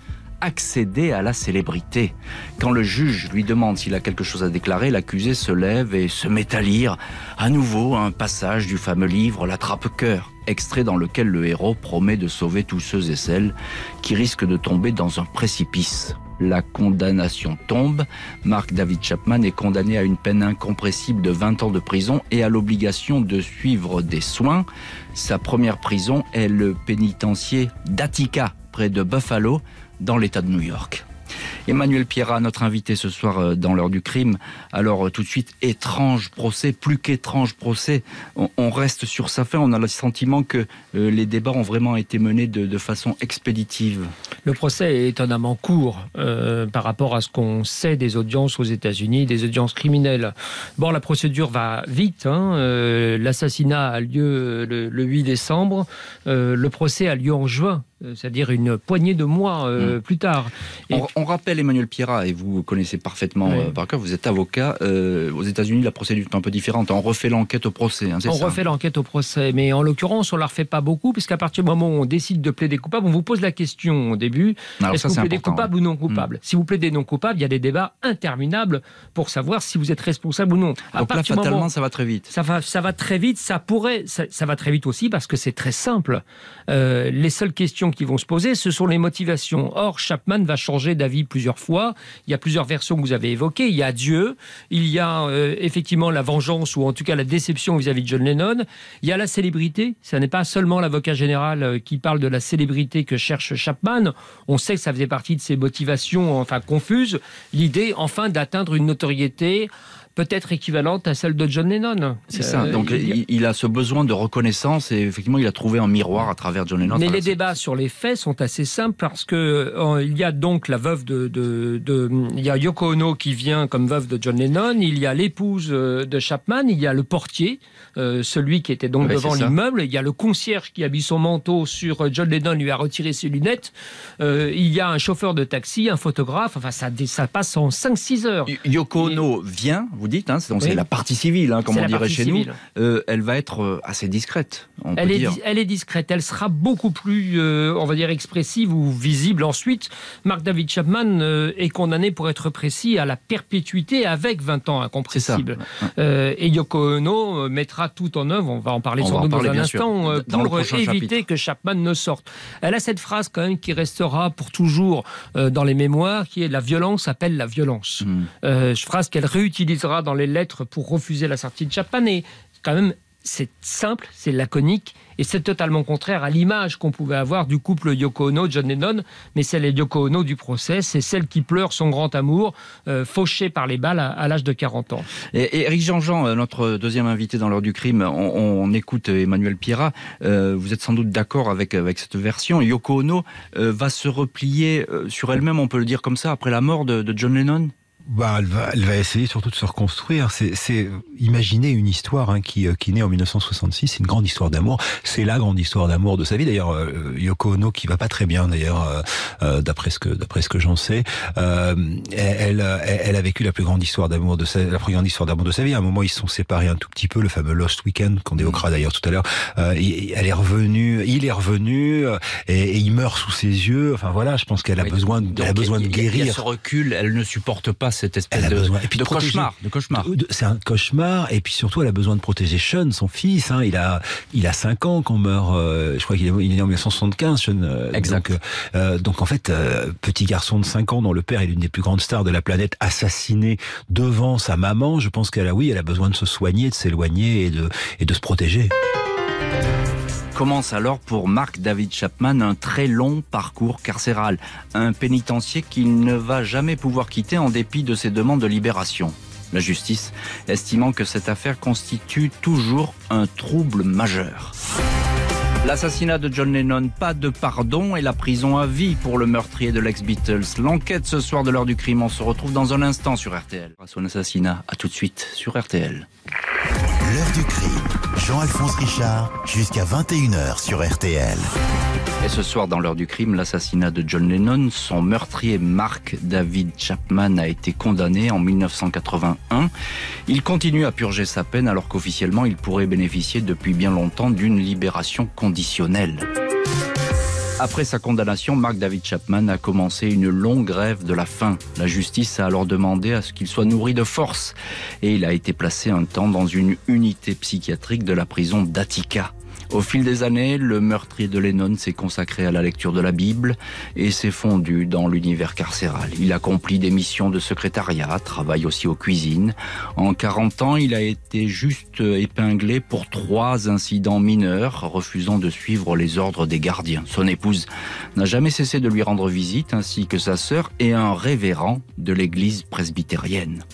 C: accéder à la célébrité. Quand le juge lui demande s'il a quelque chose à déclarer, l'accusé se lève et se met à lire à nouveau un passage du fameux livre L'Attrape-Cœur, extrait dans lequel le héros promet de sauver tous ceux et celles qui risquent de tomber dans un précipice. La condamnation tombe. Mark David Chapman est condamné à une peine incompressible de vingt ans de prison et à l'obligation de suivre des soins. Sa première prison est le pénitencier d'Attica, près de Buffalo, dans l'État de New York. Emmanuel Pierrat, notre invité ce soir dans l'heure du crime. Alors tout de suite, étrange procès, plus qu'étrange procès. On, on reste sur sa fin, on a le sentiment que euh, les débats ont vraiment été menés de, de façon expéditive.
F: Le procès est étonnamment court euh, par rapport à ce qu'on sait des audiences aux États-Unis, des audiences criminelles. Bon, la procédure va vite. Hein, euh, l'assassinat a lieu le, le huit décembre. Euh, le procès a lieu en juin. C'est-à-dire une poignée de mois euh, mmh. plus tard.
C: Et on, on rappelle Emmanuel Pierrat, et vous connaissez parfaitement oui. euh, par cœur, vous êtes avocat. Euh, aux États-Unis, la procédure est un peu différente. On refait l'enquête au procès. Hein, c'est
F: on
C: ça
F: refait l'enquête au procès, mais en l'occurrence, on ne la refait pas beaucoup, puisqu'à partir du moment où on décide de plaider coupable, on vous pose la question au début alors est-ce ça, que vous plaidez coupable ouais. ou non coupable mmh. Si vous plaidez non coupable, il y a des débats interminables pour savoir si vous êtes responsable ou non. À
C: Donc là, fatalement, moment, ça va très vite.
F: Ça va, ça va très vite. Ça pourrait, ça, ça va très vite aussi parce que c'est très simple. Euh, les seules questions qui vont se poser, ce sont les motivations. Or, Chapman va changer d'avis plusieurs fois. Il y a plusieurs versions que vous avez évoquées. Il y a Dieu, il y a euh, effectivement la vengeance, ou en tout cas la déception vis-à-vis de John Lennon. Il y a la célébrité. Ce n'est pas seulement l'avocat général euh, qui parle de la célébrité que cherche Chapman. On sait que ça faisait partie de ses motivations, enfin confuses. L'idée, enfin, d'atteindre une notoriété peut-être équivalente à celle de John Lennon.
C: C'est ça, donc euh, il, il a ce besoin de reconnaissance et effectivement il a trouvé un miroir à travers John Lennon.
F: Mais les débats sur les faits sont assez simples parce que euh, il y a donc la veuve de, de, de... Il y a Yoko Ono qui vient comme veuve de John Lennon, il y a l'épouse de Chapman, il y a le portier, euh, celui qui était donc ouais, devant l'immeuble, il y a le concierge qui habille son manteau sur John Lennon, lui a retiré ses lunettes, euh, il y a un chauffeur de taxi, un photographe, enfin ça, ça passe en cinq six heures.
C: Yoko Ono et... vient, vous dites, hein, c'est, donc oui. c'est la partie civile, hein, comme c'est on dirait chez civile. nous. Euh, elle va être euh, assez discrète, on
F: elle
C: peut
F: est,
C: dire.
F: Elle est discrète, elle sera beaucoup plus, euh, on va dire, expressive ou visible ensuite. Mark David Chapman euh, est condamné, pour être précis, à la perpétuité avec vingt ans incompressibles. Euh, et Yoko Ono mettra tout en œuvre, on va en parler on sans doute dans un instant, euh, pour éviter chapitre. que Chapman ne sorte. Elle a cette phrase quand même qui restera pour toujours euh, dans les mémoires, qui est « La violence appelle la violence mm. ». Euh, phrase qu'elle réutilisera dans les lettres pour refuser la sortie de Chapman. Et quand même, c'est simple, c'est laconique et c'est totalement contraire à l'image qu'on pouvait avoir du couple Yoko Ono-John Lennon. Mais c'est les Yoko Ono du procès, c'est celle qui pleure son grand amour, euh, fauché par les balles à, à l'âge de quarante ans.
C: Et, et Éric Jean-Jean, notre deuxième invité dans l'heure du crime, on, on écoute Emmanuel Pierrat. Euh, vous êtes sans doute d'accord avec, avec cette version. Yoko Ono euh, va se replier euh, sur elle-même, on peut le dire comme ça, après la mort de, de John Lennon ?
E: Bah, elle va, elle va essayer surtout de se reconstruire. C'est, c'est imaginer une histoire hein, qui, qui naît en dix-neuf cent soixante-six. C'est une grande histoire d'amour. C'est la grande histoire d'amour de sa vie. D'ailleurs, euh, Yoko Ono qui va pas très bien. D'ailleurs, euh, euh, d'après ce que d'après ce que j'en sais, euh, elle, elle, elle a vécu la plus grande histoire d'amour de sa, la plus grande histoire d'amour de sa vie. À un moment, ils se sont séparés un tout petit peu. Le fameux Lost Weekend qu'on évoquera d'ailleurs tout à l'heure. Euh, elle est revenue, il est revenu euh, et, et il meurt sous ses yeux. Enfin voilà, je pense qu'elle a oui, besoin, de, elle a besoin de guérir.
C: Il y a ce recul. Elle ne supporte pas cette espèce de,
E: besoin, et puis
C: de,
E: de
C: cauchemar, de cauchemar.
E: De, de, c'est un cauchemar, et puis surtout elle a besoin de protéger Sean, son fils. Hein, il a, il a cinq ans quand meurt. Euh, je crois qu'il est, il est né en dix-neuf cent soixante-quinze. Sean. Euh,
C: exact.
E: Donc, euh, donc en fait, euh, petit garçon de cinq ans dont le père est l'une des plus grandes stars de la planète, assassiné devant sa maman. Je pense qu'elle a, oui, elle a besoin de se soigner, de s'éloigner et de, et de se protéger.
C: Commence alors pour Mark David Chapman un très long parcours carcéral, un pénitencier qu'il ne va jamais pouvoir quitter en dépit de ses demandes de libération. La justice estimant que cette affaire constitue toujours un trouble majeur. L'assassinat de John Lennon, pas de pardon et la prison à vie pour le meurtrier de l'ex-Beatles. L'enquête ce soir de l'heure du crime, on se retrouve dans un instant sur R T L. Son assassinat, à tout de suite sur R T L.
A: L'heure du crime, Jean-Alphonse Richard, jusqu'à vingt et une heures sur R T L.
C: Et ce soir, dans l'heure du crime, l'assassinat de John Lennon, son meurtrier Mark David Chapman a été condamné en dix-neuf cent quatre-vingt-un. Il continue à purger sa peine alors qu'officiellement, il pourrait bénéficier depuis bien longtemps d'une libération conditionnelle. Après sa condamnation, Mark David Chapman a commencé une longue grève de la faim. La justice a alors demandé à ce qu'il soit nourri de force et il a été placé un temps dans une unité psychiatrique de la prison d'Attica. Au fil des années, le meurtrier de Lennon s'est consacré à la lecture de la Bible et s'est fondu dans l'univers carcéral. Il accomplit des missions de secrétariat, travaille aussi aux cuisines. En quarante ans, il a été juste épinglé pour trois incidents mineurs, refusant de suivre les ordres des gardiens. Son épouse n'a jamais cessé de lui rendre visite, ainsi que sa sœur et un révérend de l'église presbytérienne.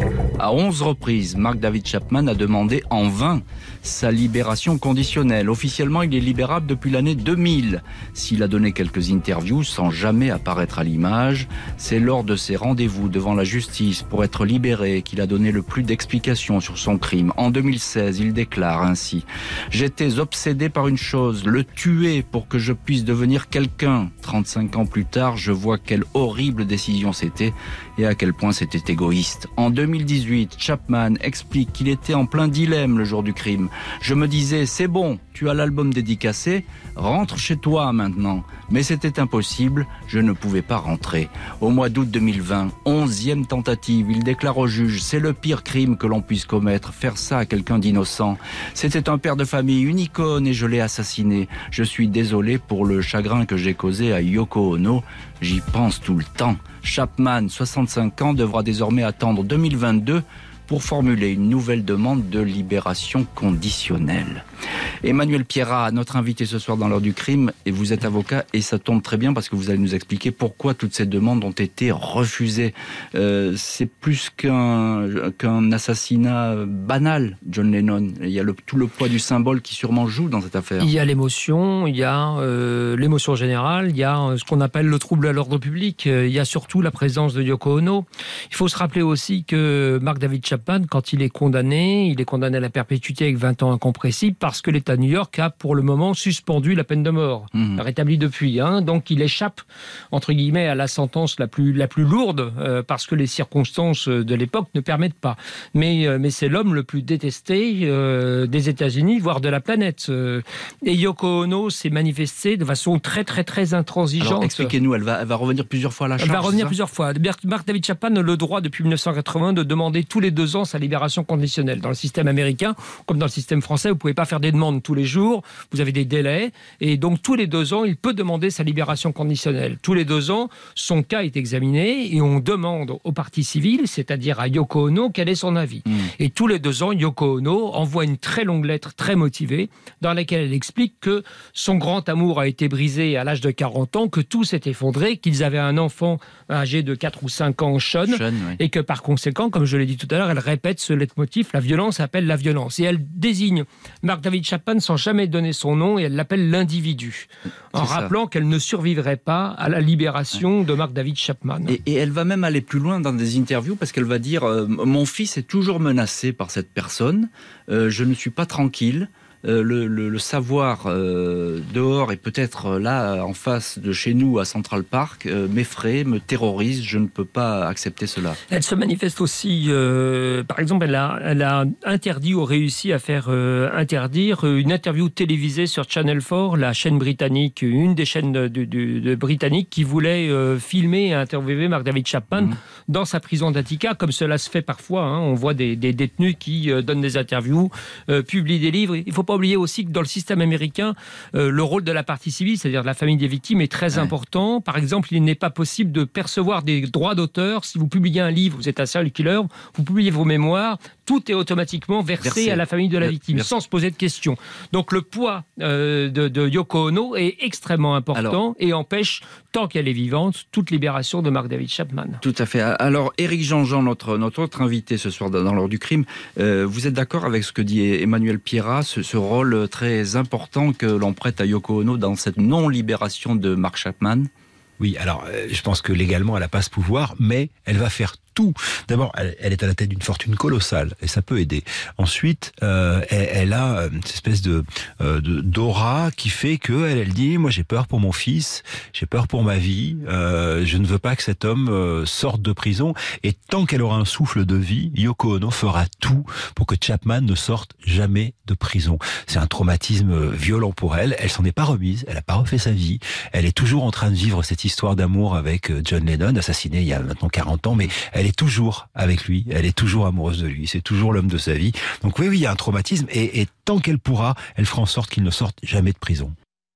C: À onze reprises, Mark David Chapman a demandé en vain sa libération conditionnelle. Officiellement, il est libérable depuis l'année deux mille. S'il a donné quelques interviews sans jamais apparaître à l'image, c'est lors de ses rendez-vous devant la justice pour être libéré qu'il a donné le plus d'explications sur son crime. En deux mille seize, il déclare ainsi « J'étais obsédé par une chose, le tuer pour que je puisse devenir quelqu'un. trente-cinq ans plus tard, je vois quelle horrible décision c'était et à quel point c'était égoïste. » En deux mille dix-huit, Chapman explique qu'il était en plein dilemme le jour du crime. « Je me disais, c'est bon, tu as l'album dédicacé, rentre chez toi maintenant. » Mais c'était impossible, je ne pouvais pas rentrer. Au mois d'août deux mille vingt, onzième tentative, il déclare au juge « C'est le pire crime que l'on puisse commettre, faire ça à quelqu'un d'innocent. C'était un père de famille, une icône et je l'ai assassiné. Je suis désolé pour le chagrin que j'ai causé à Yoko Ono. J'y pense tout le temps. » Chapman, soixante-cinq ans, devra désormais attendre deux mille vingt-deux pour formuler une nouvelle demande de libération conditionnelle. Emmanuel Pierrat, notre invité ce soir dans l'heure du crime, et vous êtes avocat, et ça tombe très bien parce que vous allez nous expliquer pourquoi toutes ces demandes ont été refusées. Euh, c'est plus qu'un, qu'un assassinat banal, John Lennon. Il y a le, tout le poids du symbole qui sûrement joue dans cette affaire.
F: Il y a l'émotion, il y a euh, l'émotion générale, il y a ce qu'on appelle le trouble à l'ordre public, il y a surtout la présence de Yoko Ono. Il faut se rappeler aussi que Mark David Chapman, quand il est condamné, il est condamné à la perpétuité avec vingt ans incompressibles parce que l'État de New York a pour le moment suspendu la peine de mort, mmh. rétabli depuis. Hein, donc il échappe, entre guillemets, à la sentence la plus, la plus lourde euh, parce que les circonstances de l'époque ne permettent pas. Mais, euh, mais c'est l'homme le plus détesté euh, des États-Unis, voire de la planète. Euh, et Yoko Ono s'est manifestée de façon très, très, très intransigeante.
C: Alors, expliquez-nous, elle va, elle va revenir plusieurs fois à la charge.
F: Elle va revenir
C: ça
F: plusieurs fois. Mark David Chapman a le droit, depuis mille neuf cent quatre-vingts, de demander tous les deux ans sa libération conditionnelle. Dans le système américain, comme dans le système français, vous ne pouvez pas faire des demandes tous les jours, vous avez des délais, et donc tous les deux ans, il peut demander sa libération conditionnelle. Tous les deux ans, son cas est examiné et on demande aux parties civiles, c'est-à-dire à Yoko Ono, quel est son avis. Mmh. Et tous les deux ans, Yoko Ono envoie une très longue lettre, très motivée, dans laquelle elle explique que son grand amour a été brisé à l'âge de quarante ans, que tout s'est effondré, qu'ils avaient un enfant âgé de quatre ou cinq ans, Sean, Sean oui. et que par conséquent, comme je l'ai dit tout à l'heure, elle répète ce leitmotiv, la violence appelle la violence. Et elle désigne Mark David Chapman sans jamais donner son nom et elle l'appelle l'individu, en C'est rappelant ça. qu'elle ne survivrait pas à la libération ouais. de Mark David Chapman.
C: Et, et elle va même aller plus loin dans des interviews parce qu'elle va dire euh, « Mon fils est toujours menacé par cette personne, euh, je ne suis pas tranquille ». Euh, le, le, le savoir euh, dehors et peut-être là en face de chez nous à Central Park euh, m'effraie, me terrorise, je ne peux pas accepter cela.
F: Elle se manifeste aussi, euh, par exemple elle a, elle a interdit ou réussi à faire euh, interdire une interview télévisée sur Channel quatre, la chaîne britannique, une des chaînes de, de, de britanniques qui voulait euh, filmer et interviewer Mark David Chapman mmh. dans sa prison d'Attica, comme cela se fait parfois, hein. On voit des, des détenus qui euh, donnent des interviews, euh, publient des livres. Il faut pas oublier aussi que dans le système américain, euh, le rôle de la partie civile, c'est-à-dire de la famille des victimes, est très ouais. important. Par exemple, il n'est pas possible de percevoir des droits d'auteur. Si vous publiez un livre, vous êtes un serial killer, vous publiez vos mémoires, tout est automatiquement versé, versé. à la famille de la victime, Merci. sans se poser de questions. Donc le poids euh, de, de Yoko Ono est extrêmement important Alors, et empêche, tant qu'elle est vivante, toute libération de Mark David Chapman.
C: Tout à fait. Alors, Éric Jean-Jean, notre, notre autre invité ce soir dans l'heure du crime, euh, vous êtes d'accord avec ce que dit Emmanuel Pierrat, ce, ce rôle très important que l'on prête à Yoko Ono dans cette non-libération de Mark Chapman ?
E: Oui, alors je pense que légalement elle n'a pas ce pouvoir, mais elle va faire tout. D'abord, elle, elle est à la tête d'une fortune colossale et ça peut aider. Ensuite, euh, elle, elle a une espèce de, euh, de d'aura qui fait que elle, elle dit, moi j'ai peur pour mon fils, j'ai peur pour ma vie, euh, je ne veux pas que cet homme euh, sorte de prison. Et tant qu'elle aura un souffle de vie, Yoko Ono fera tout pour que Chapman ne sorte jamais de prison. C'est un traumatisme violent pour elle. Elle s'en est pas remise. Elle a pas refait sa vie. Elle est toujours en train de vivre cette histoire d'amour avec John Lennon, assassiné il y a maintenant quarante ans, mais elle est toujours avec lui. Elle est toujours amoureuse de lui. C'est toujours l'homme de sa vie. Donc oui, oui, il y a un traumatisme. Et, et tant qu'elle pourra, elle fera en sorte qu'il ne sorte jamais de prison.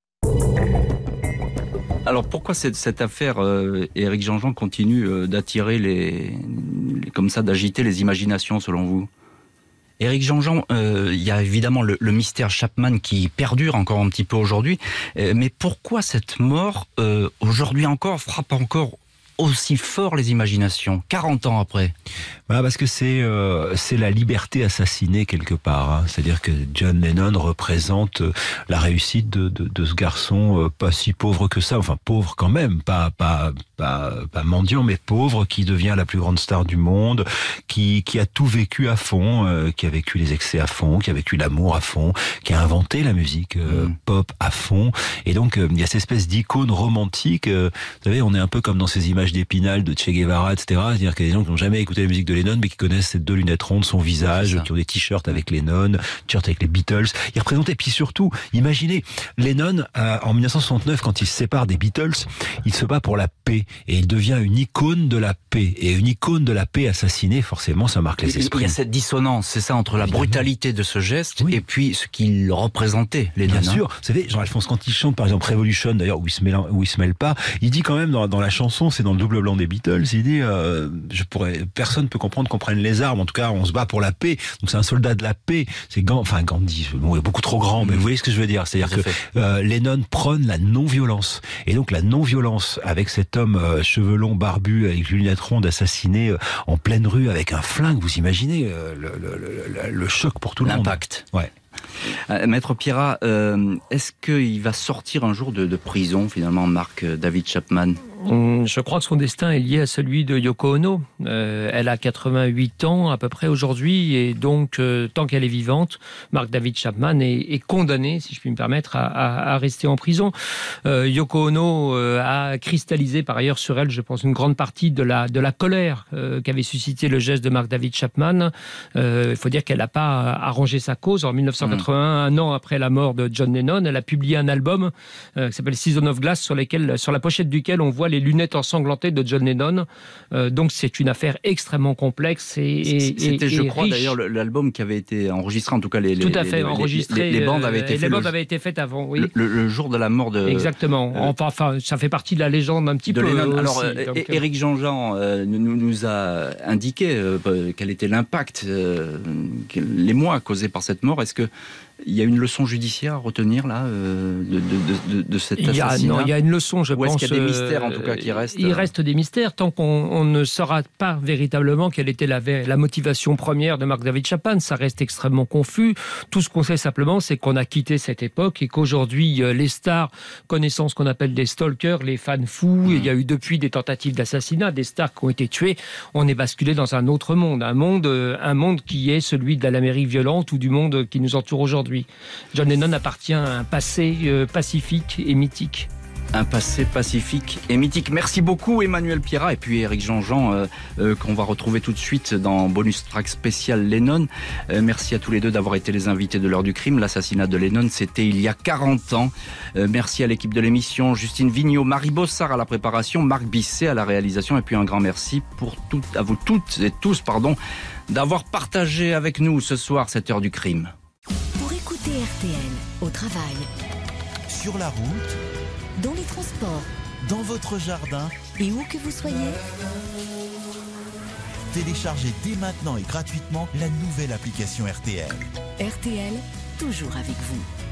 C: Alors pourquoi cette, cette affaire, euh, Éric Jean-Jean, continue euh, d'attirer les, les, comme ça, d'agiter les imaginations selon vous? Éric Jean-Jean, euh, il y a évidemment le, le mystère Chapman qui perdure encore un petit peu aujourd'hui, euh, mais pourquoi cette mort, euh, aujourd'hui encore, frappe encore aussi fort les imaginations, quarante ans après?
E: Bah parce que c'est euh, c'est la liberté assassinée quelque part. Hein. C'est-à-dire que John Lennon représente la réussite de, de, de ce garçon euh, pas si pauvre que ça, enfin pauvre quand même, pas pas pas pas mendiant, mais pauvre, qui devient la plus grande star du monde, qui qui a tout vécu à fond, euh, qui a vécu les excès à fond, qui a vécu l'amour à fond, qui a inventé la musique euh, mmh. pop à fond. Et donc euh, il y a cette espèce d'icône romantique. Euh, vous savez, on est un peu comme dans ces images d'Épinal, de Che Guevara, et cetera. C'est-à-dire qu'il y a des gens qui n'ont jamais écouté la musique de Lennon, mais qui connaissent ces deux lunettes rondes, son visage, qui ont des t-shirts avec Lennon, t-shirts avec les Beatles. Il représentait, puis surtout, imaginez, Lennon, euh, en dix-neuf cent soixante-neuf, quand il se sépare des Beatles, il se bat pour la paix, et il devient une icône de la paix. Et une icône de la paix assassinée, forcément, ça marque les esprits.
C: Il y a cette dissonance, c'est ça, entre la brutalité de ce geste, oui, et puis ce qu'il représentait, Lennon.
E: Bien sûr. Vous savez, Jean-Alphonse, quand il chante, par exemple, Revolution, d'ailleurs, où il se mêle, où il se mêle pas, il dit quand même dans, dans la chanson, c'est dans le double blanc des Beatles, il dit euh, je pourrais, personne peut comprendre qu'on prenne les armes, en tout cas on se bat pour la paix, donc c'est un soldat de la paix. C'est Gandhi, enfin Gandhi, bon, il est beaucoup trop grand, mais vous voyez ce que je veux dire, c'est-à-dire que euh, Lennon prône la non-violence, et donc la non-violence avec cet homme euh, cheveux longs, barbu, avec une lunette ronde, assassiné euh, en pleine rue avec un flingue, vous imaginez euh, le, le, le, le choc pour tout le monde.
C: L'impact.
E: Ouais.
C: Euh, Maître Pierrat, euh, est-ce qu'il va sortir un jour de, de prison, finalement, Mark David Chapman ?
F: Je crois que son destin est lié à celui de Yoko Ono. Euh, elle a quatre-vingt-huit ans à peu près aujourd'hui, et donc euh, tant qu'elle est vivante, Mark David Chapman est, est condamné, si je puis me permettre, à, à, à rester en prison. Euh, Yoko Ono euh, a cristallisé par ailleurs sur elle, je pense, une grande partie de la, de la colère euh, qu'avait suscité le geste de Mark David Chapman. Euh, il faut dire qu'elle n'a pas arrangé sa cause. En dix-neuf cent quatre-vingt-un, mmh. un an après la mort de John Lennon, elle a publié un album euh, qui s'appelle Season of Glass, sur, lesquels, sur la pochette duquel on voit les lunettes ensanglantées de John Lennon. Euh, donc c'est une affaire extrêmement complexe et, et
C: c'était,
F: et,
C: je
F: et
C: crois,
F: riche.
C: D'ailleurs, l'album qui avait été enregistré, en tout cas les, les,
F: tout à fait
C: les,
F: enregistré.
C: Les, les bandes avaient été
F: les
C: faites.
F: bandes
C: le,
F: avaient été faites avant, oui.
C: Le, le jour de la mort de.
F: Exactement. Euh, enfin, enfin, ça fait partie de la légende un petit
C: de
F: peu.
C: Lennon.
F: Aussi,
C: Alors, euh,
F: donc,
C: Éric Jean-Jean euh, nous, nous a indiqué euh, quel était l'impact, euh, les mois causés par cette mort. Est-ce que il y a une leçon judiciaire à retenir là euh, de, de, de, de cet
F: il y a,
C: assassinat?
F: Non, il y a une leçon, je
C: Ou
F: pense.
C: Est-ce qu'il y a des mystères en tout cas qui restent?
F: Il reste des mystères tant qu'on on ne saura pas véritablement quelle était la, la motivation première de Mark David Chapman. Ça reste extrêmement confus. Tout ce qu'on sait simplement, c'est qu'on a quitté cette époque et qu'aujourd'hui, les stars connaissant ce qu'on appelle des stalkers, les fans fous, mmh. il y a eu depuis des tentatives d'assassinat, des stars qui ont été tuées. On est basculé dans un autre monde, un monde, un monde qui est celui de l'Amérique violente ou du monde qui nous entoure aujourd'hui. John Lennon appartient à un passé euh, pacifique et mythique.
C: Un passé pacifique et mythique. Merci beaucoup Emmanuel Pierrat et puis Éric Jean-Jean euh, euh, qu'on va retrouver tout de suite dans Bonus Track spécial Lennon. Euh, merci à tous les deux d'avoir été les invités de l'heure du crime. L'assassinat de Lennon, c'était il y a quarante ans. Euh, merci à l'équipe de l'émission, Justine Vigneault, Marie Bossard à la préparation, Marc Bisset à la réalisation, et puis un grand merci pour tout, à vous toutes et tous pardon, d'avoir partagé avec nous ce soir cette heure du crime.
D: Pour écouter R T L au travail,
A: sur la route,
D: dans les transports,
A: dans votre jardin
D: et où que vous soyez,
A: téléchargez dès maintenant et gratuitement la nouvelle application R T L.
D: R T L, toujours avec vous.